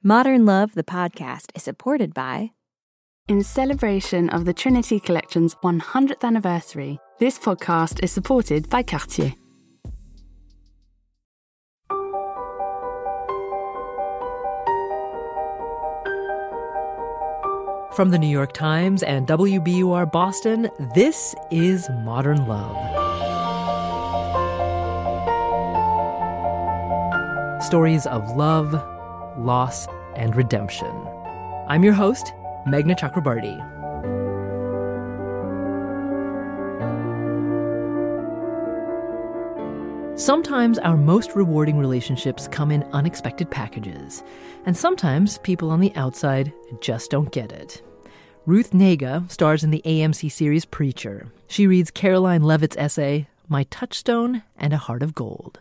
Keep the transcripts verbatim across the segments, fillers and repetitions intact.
Modern Love, the podcast, is supported by... In celebration of the Trinity Collection's one hundredth anniversary, this podcast is supported by Cartier. From the New York Times and W B U R Boston, this is Modern Love. Stories of love, loss, and redemption. I'm your host, Meghna Chakrabarti. Sometimes our most rewarding relationships come in unexpected packages, and sometimes people on the outside just don't get it. Ruth Negga stars in the A M C series Preacher. She reads Caroline Leavitt's essay, My Touchstone and a Heart of Gold.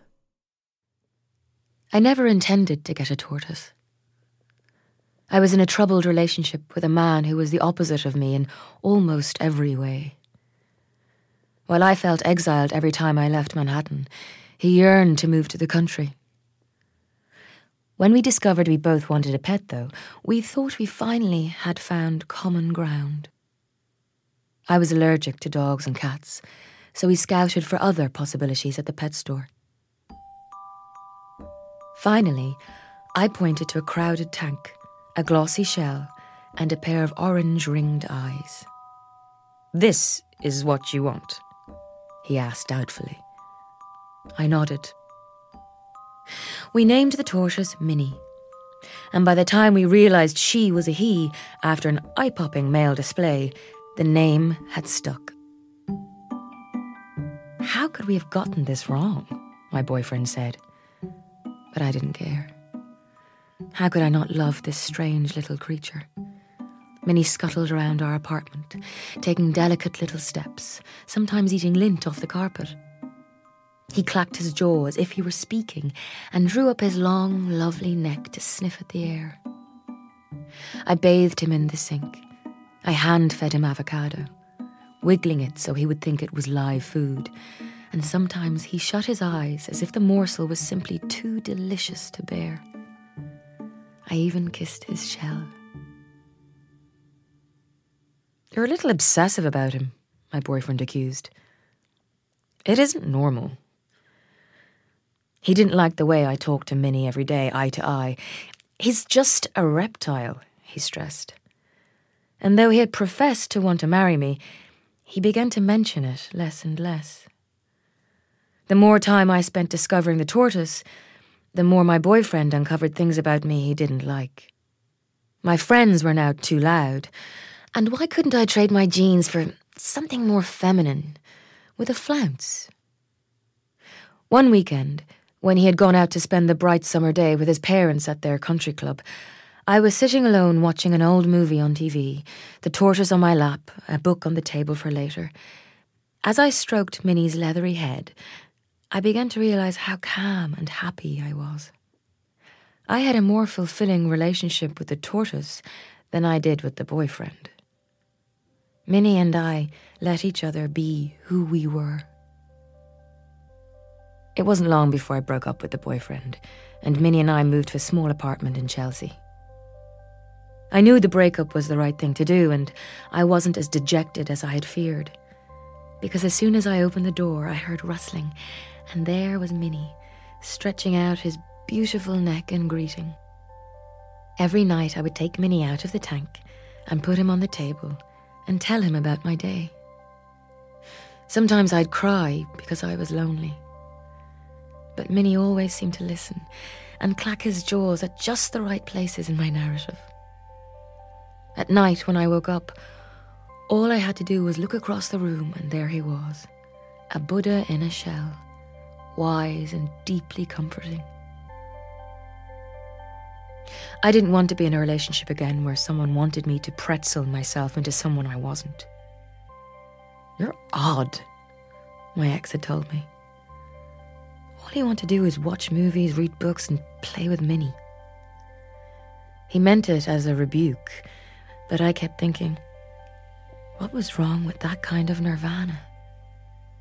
I never intended to get a tortoise. I was in a troubled relationship with a man who was the opposite of me in almost every way. While I felt exiled every time I left Manhattan, he yearned to move to the country. When we discovered we both wanted a pet, though, we thought we finally had found common ground. I was allergic to dogs and cats, so we scouted for other possibilities at the pet store. Finally, I pointed to a crowded tank, a glossy shell, and a pair of orange-ringed eyes. "This is what you want?" he asked doubtfully. I nodded. We named the tortoise Minnie, and by the time we realised she was a he, after an eye-popping male display, the name had stuck. How could we have gotten this wrong? My boyfriend said. But I didn't care. How could I not love this strange little creature? Minnie scuttled around our apartment, taking delicate little steps, sometimes eating lint off the carpet. He clacked his jaw as if he were speaking and drew up his long, lovely neck to sniff at the air. I bathed him in the sink. I hand-fed him avocado, wiggling it so he would think it was live food, and sometimes he shut his eyes as if the morsel was simply too delicious to bear. I even kissed his shell. "You're a little obsessive about him," my boyfriend accused. "It isn't normal." He didn't like the way I talked to Minnie every day, eye to eye. "He's just a reptile," he stressed. And though he had professed to want to marry me, he began to mention it less and less. The more time I spent discovering the tortoise, the more my boyfriend uncovered things about me he didn't like. My friends were now too loud, and why couldn't I trade my jeans for something more feminine, with a flounce? One weekend, when he had gone out to spend the bright summer day with his parents at their country club, I was sitting alone watching an old movie on T V, the tortoise on my lap, a book on the table for later. As I stroked Minnie's leathery head, I began to realise how calm and happy I was. I had a more fulfilling relationship with the tortoise than I did with the boyfriend. Minnie and I let each other be who we were. It wasn't long before I broke up with the boyfriend, and Minnie and I moved to a small apartment in Chelsea. I knew the breakup was the right thing to do, and I wasn't as dejected as I had feared, because as soon as I opened the door, I heard rustling, and there was Minnie, stretching out his beautiful neck in greeting. Every night I would take Minnie out of the tank and put him on the table and tell him about my day. Sometimes I'd cry because I was lonely. But Minnie always seemed to listen and clack his jaws at just the right places in my narrative. At night, when I woke up, all I had to do was look across the room, and there he was, a Buddha in a shell, wise and deeply comforting. I didn't want to be in a relationship again where someone wanted me to pretzel myself into someone I wasn't. "You're odd," my ex had told me. "All you want to do is watch movies, read books, and play with Minnie." He meant it as a rebuke, but I kept thinking, what was wrong with that kind of nirvana?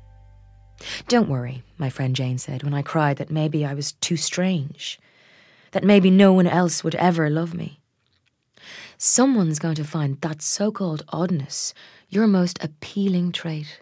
"Don't worry," my friend Jane said when I cried that maybe I was too strange. that maybe no one else would ever love me. Someone's going to find that so-called oddness your most appealing trait.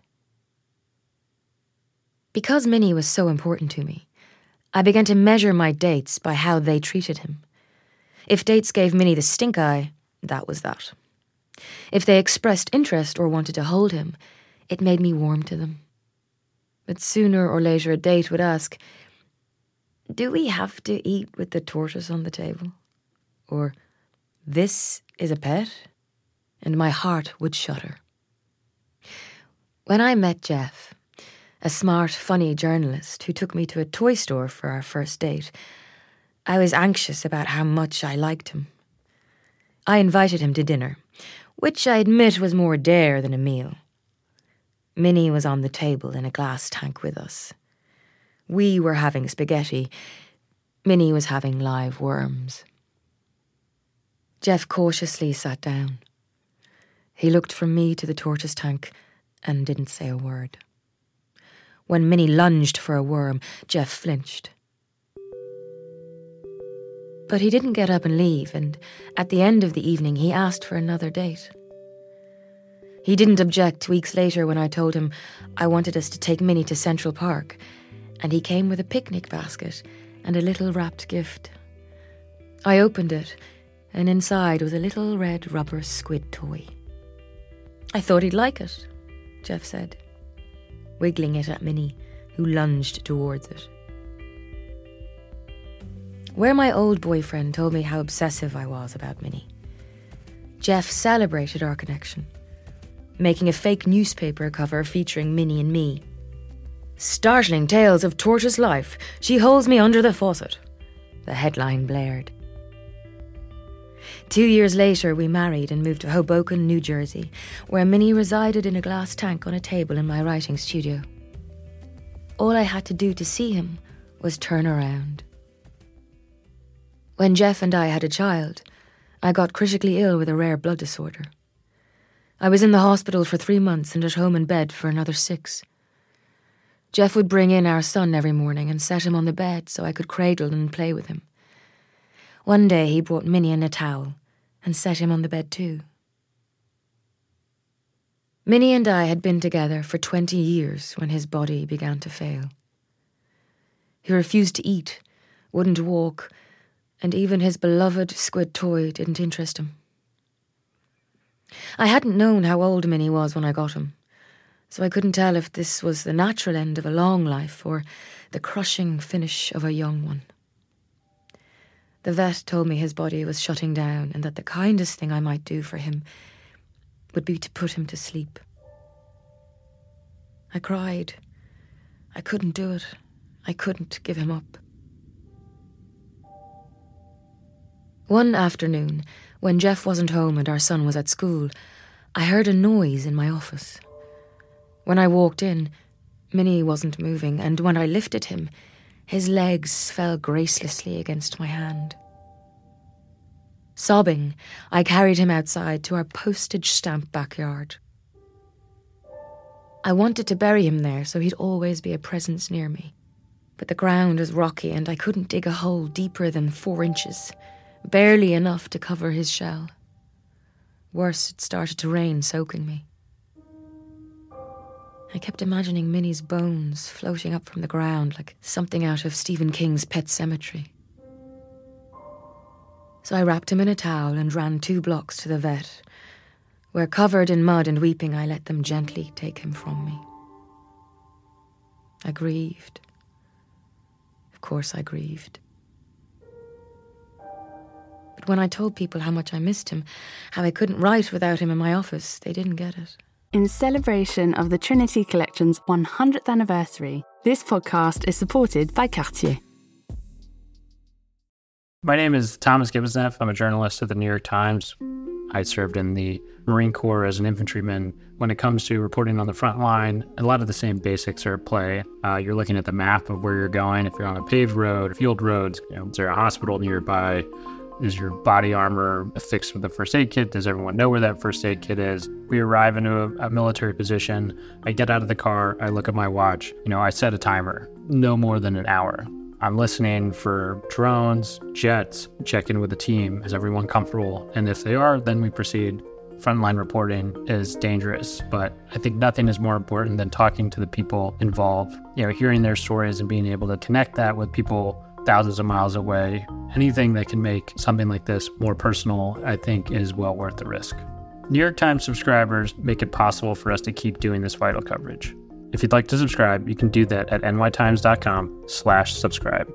Because Minnie was so important to me, I began to measure my dates by how they treated him. If dates gave Minnie the stink eye, that was that. If they expressed interest or wanted to hold him, it made me warm to them. But sooner or later a date would ask, "Do we have to eat with the tortoise on the table?" Or, "This is a pet?" And my heart would shudder. When I met Jeff, a smart, funny journalist who took me to a toy store for our first date, I was anxious about how much I liked him. I invited him to dinner, which I admit was more dare than a meal. Minnie was on the table in a glass tank with us. We were having spaghetti. Minnie was having live worms. Jeff cautiously sat down. He looked from me to the tortoise tank and didn't say a word. When Minnie lunged for a worm, Jeff flinched. But he didn't get up and leave, and at the end of the evening he asked for another date. He didn't object weeks later when I told him I wanted us to take Minnie to Central Park, and he came with a picnic basket and a little wrapped gift. I opened it, and inside was a little red rubber squid toy. "I thought he'd like it," Jeff said, wiggling it at Minnie, who lunged towards it. Where my old boyfriend told me how obsessive I was about Minnie, Jeff celebrated our connection, making a fake newspaper cover featuring Minnie and me. "Startling tales of tortoise life. She holds me under the faucet," the headline blared. Two years later, we married and moved to Hoboken, New Jersey, where Minnie resided in a glass tank on a table in my writing studio. All I had to do to see him was turn around. When Jeff and I had a child, I got critically ill with a rare blood disorder. I was in the hospital for three months and at home in bed for another six. Jeff would bring in our son every morning and set him on the bed so I could cradle and play with him. One day he brought Minnie in a towel and set him on the bed too. Minnie and I had been together for twenty years when his body began to fail. He refused to eat, wouldn't walk, and even his beloved squid toy didn't interest him. I hadn't known how old Minnie was when I got him, so I couldn't tell if this was the natural end of a long life or the crushing finish of a young one. The vet told me his body was shutting down and that the kindest thing I might do for him would be to put him to sleep. I cried. I couldn't do it. I couldn't give him up. One afternoon, when Jeff wasn't home and our son was at school, I heard a noise in my office. When I walked in, Minnie wasn't moving, and when I lifted him, his legs fell gracelessly against my hand. Sobbing, I carried him outside to our postage stamp backyard. I wanted to bury him there so he'd always be a presence near me. But the ground was rocky and I couldn't dig a hole deeper than four inches, barely enough to cover his shell. Worse, it started to rain, soaking me. I kept imagining Minnie's bones floating up from the ground like something out of Stephen King's Pet Sematary. So I wrapped him in a towel and ran two blocks to the vet, where, covered in mud and weeping, I let them gently take him from me. I grieved. Of course I grieved. But when I told people how much I missed him, how I couldn't write without him in my office, they didn't get it. In celebration of the Trinity Collection's one hundredth anniversary, this podcast is supported by Cartier. My name is Thomas Gibbonsneff. I'm a journalist at the New York Times. I served in the Marine Corps as an infantryman. When it comes to reporting on the front line, a lot of the same basics are at play. Uh, you're looking at the map of where you're going. If you're on a paved road, field roads, you know, is there a hospital nearby? Is your body armor affixed with a first aid kit? Does everyone know where that first aid kit is? We arrive into a, a military position. I get out of the car. I look at my watch. You know, I set a timer. No more than an hour. I'm listening for drones, jets, check in with the team. Is everyone comfortable? And if they are, then we proceed. Frontline reporting is dangerous, but I think nothing is more important than talking to the people involved, you know, hearing their stories and being able to connect that with people thousands of miles away. Anything that can make something like this more personal, I think, is well worth the risk. New York Times subscribers make it possible for us to keep doing this vital coverage. If you'd like to subscribe, you can do that at nytimes.com slash subscribe.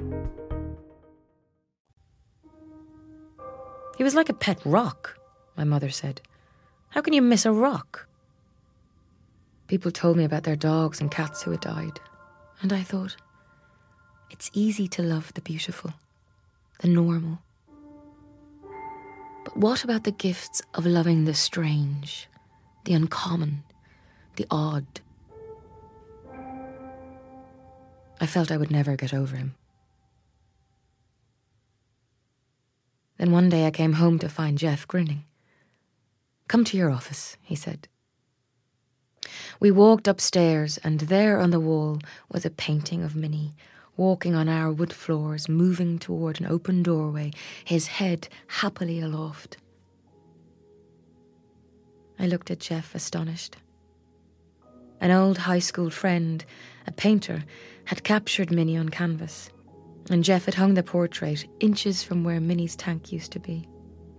He was like a pet rock, my mother said. How can you miss a rock? People told me about their dogs and cats who had died, and I thought, it's easy to love the beautiful, the normal. But what about the gifts of loving the strange, the uncommon, the odd? I felt I would never get over him. Then one day I came home to find Jeff grinning. "Come to your office," he said. We walked upstairs, and there on the wall was a painting of Minnie, walking on our wood floors, moving toward an open doorway, his head happily aloft. I looked at Jeff, astonished. An old high school friend, a painter, had captured Minnie on canvas, and Jeff had hung the portrait inches from where Minnie's tank used to be.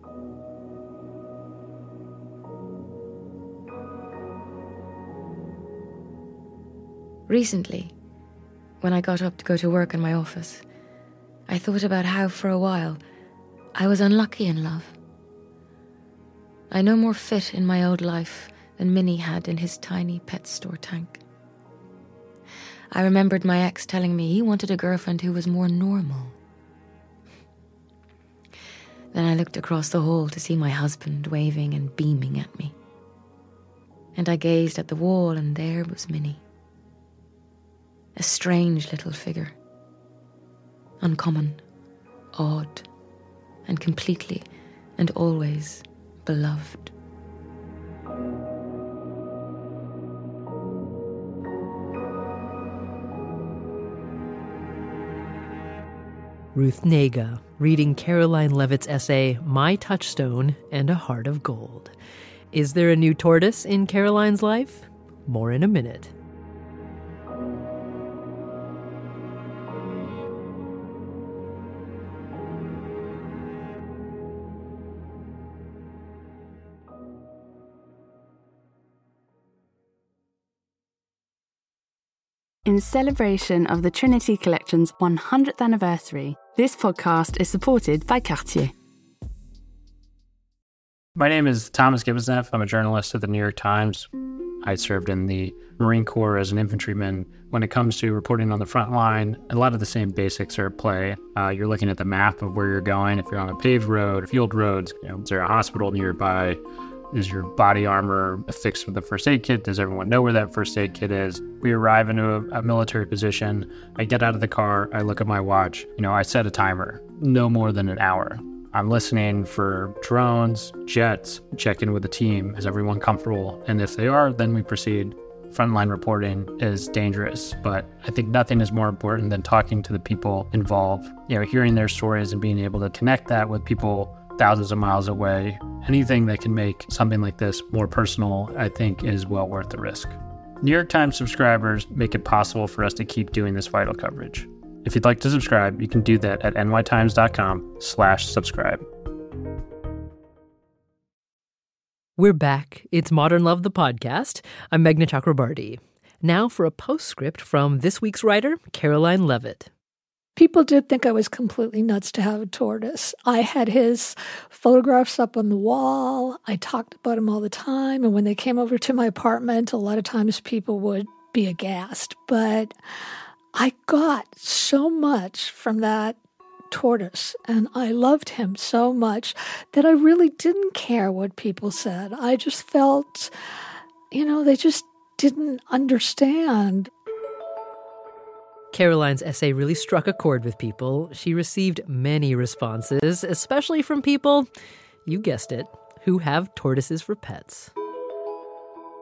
Recently, when I got up to go to work in my office, I thought about how for a while I was unlucky in love. I no more fit in my old life than Minnie had in his tiny pet store tank. I remembered my ex telling me he wanted a girlfriend who was more normal. Then I looked across the hall to see my husband waving and beaming at me. And I gazed at the wall, and there was Minnie. A strange little figure. Uncommon, odd, and completely and always beloved. Ruth Negga, reading Caroline Leavitt's essay, My Touchstone and a Heart of Gold. Is there a new tortoise in Caroline's life? More in a minute. In celebration of the Trinity Collection's one hundredth anniversary, this podcast is supported by Cartier. My name is Thomas Gibbonsneff. I'm a journalist at the New York Times. I served in the Marine Corps as an infantryman. When it comes to reporting on the front line, a lot of the same basics are at play. Uh, you're looking at the map of where you're going. If you're on a paved road, field roads, you know, is there a hospital nearby? Is your body armor affixed with a first aid kit? Does everyone know where that first aid kit is? We arrive into a, a military position. I get out of the car. I look at my watch. You know, I set a timer, no more than an hour. I'm listening for drones, jets, check in with the team. Is everyone comfortable? And if they are, then we proceed. Frontline reporting is dangerous, but I think nothing is more important than talking to the people involved, you know, hearing their stories and being able to connect that with people thousands of miles away. Anything that can make something like this more personal, I think, is well worth the risk. New York Times subscribers make it possible for us to keep doing this vital coverage. If you'd like to subscribe, you can do that at nytimes.com slash subscribe. We're back. It's Modern Love, the podcast. I'm Meghna Chakrabarti. Now for a postscript from this week's writer, Caroline Leavitt. People did think I was completely nuts to have a tortoise. I had his photographs up on the wall. I talked about him all the time. And when they came over to my apartment, a lot of times people would be aghast. But I got so much from that tortoise, and I loved him so much that I really didn't care what people said. I just felt, you know, they just didn't understand. Caroline's essay really struck a chord with people. She received many responses, especially from people, you guessed it, who have tortoises for pets.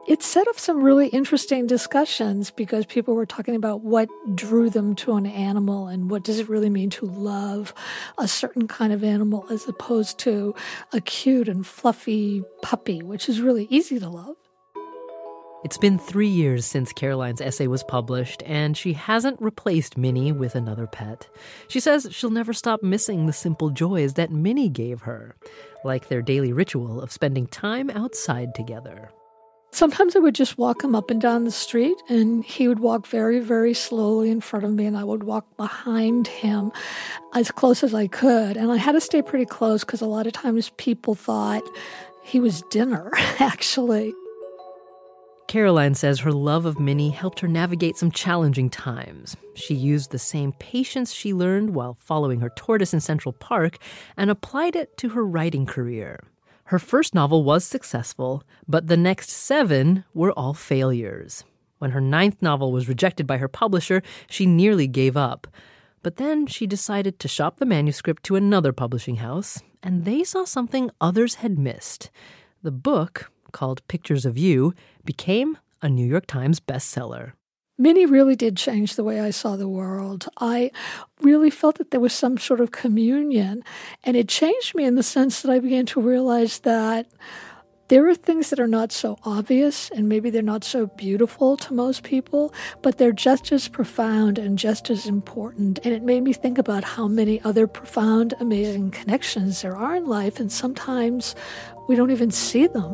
it set off some really interesting discussions because people were talking about what drew them to an animal and what does it really mean to love a certain kind of animal as opposed to a cute and fluffy puppy, which is really easy to love. It's been three years since Caroline's essay was published, and she hasn't replaced Minnie with another pet. She says she'll never stop missing the simple joys that Minnie gave her, like their daily ritual of spending time outside together. Sometimes I would just walk him up and down the street, and he would walk very, very slowly in front of me, and I would walk behind him as close as I could. And I had to stay pretty close because a lot of times people thought he was dinner, actually. Caroline says her love of Minnie helped her navigate some challenging times. She used the same patience she learned while following her tortoise in Central Park and applied it to her writing career. Her first novel was successful, but the next seven were all failures. When her ninth novel was rejected by her publisher, she nearly gave up. But then she decided to shop the manuscript to another publishing house, and they saw something others had missed. The book, called Pictures of You, became a New York Times bestseller. Minnie really did change the way I saw the world. I really felt that there was some sort of communion, and it changed me in the sense that I began to realize that there are things that are not so obvious, and maybe they're not so beautiful to most people, but they're just as profound and just as important. And it made me think about how many other profound, amazing connections there are in life, and sometimes we don't even see them.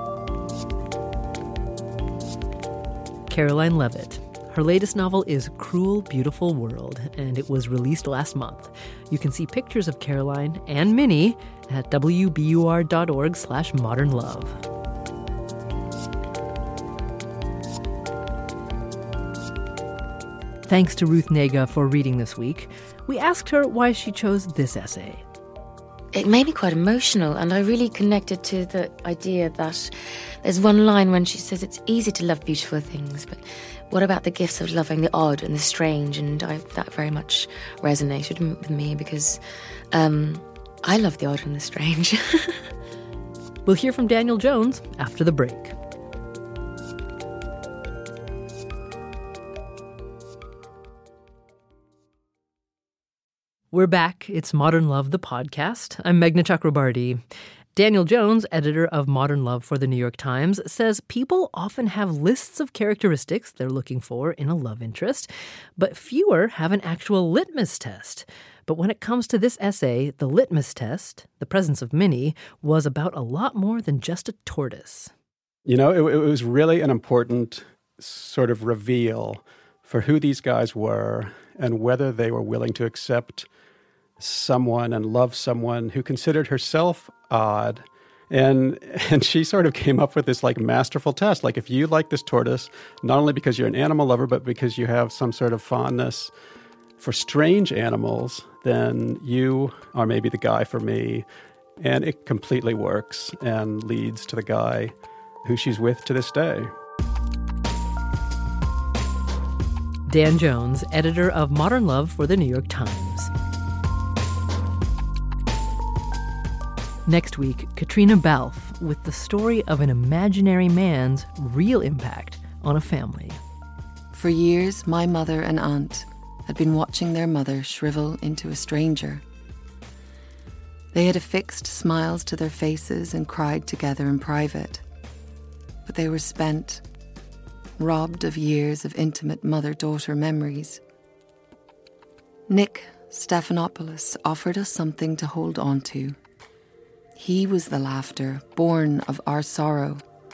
Caroline Leavitt. Her latest novel is Cruel, Beautiful World, and it was released last month. You can see pictures of Caroline and Minnie at w b u r dot org slash modern love. Thanks to Ruth Negga for reading this week. We asked her why she chose this essay. It made me quite emotional, and I really connected to the idea that there's one line when she says it's easy to love beautiful things, but what about the gifts of loving the odd and the strange? And I, that very much resonated with me because um, I love the odd and the strange. We'll hear from Daniel Jones after the break. We're back. It's Modern Love, the podcast. I'm Meghna Chakrabarti. Daniel Jones, editor of Modern Love for the New York Times, says people often have lists of characteristics they're looking for in a love interest, but fewer have an actual litmus test. But when it comes to this essay, the litmus test, the presence of Minnie, was about a lot more than just a tortoise. You know, it, it was really an important sort of reveal for who these guys were and whether they were willing to accept someone and love someone who considered herself odd. And and she sort of came up with this like masterful test. Like, if you like this tortoise, not only because you're an animal lover, but because you have some sort of fondness for strange animals, then you are maybe the guy for me. And it completely works and leads to the guy who she's with to this day. Dan Jones, editor of Modern Love for the New York Times. Next week, Katrina Balfe with the story of an imaginary man's real impact on a family. For years, my mother and aunt had been watching their mother shrivel into a stranger. They had affixed smiles to their faces and cried together in private. But they were spent, robbed of years of intimate mother-daughter memories. Nick Stephanopoulos offered us something to hold on to. He was the laughter born of our sorrow.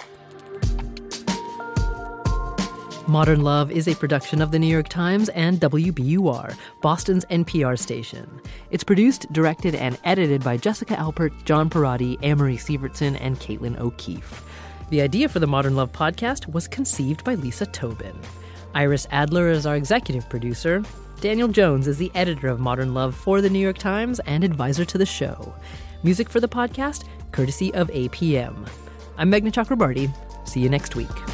Modern Love is a production of the New York Times and W B U R, Boston's N P R station. It's produced, directed, and edited by Jessica Alpert, John Perotti, Amory Sievertson, and Caitlin O'Keefe. The idea for the Modern Love podcast was conceived by Lisa Tobin. Iris Adler is our executive producer. Daniel Jones is the editor of Modern Love for the New York Times and advisor to the show. Music for the podcast, courtesy of A P M. I'm Meghna Chakrabarti. See you next week.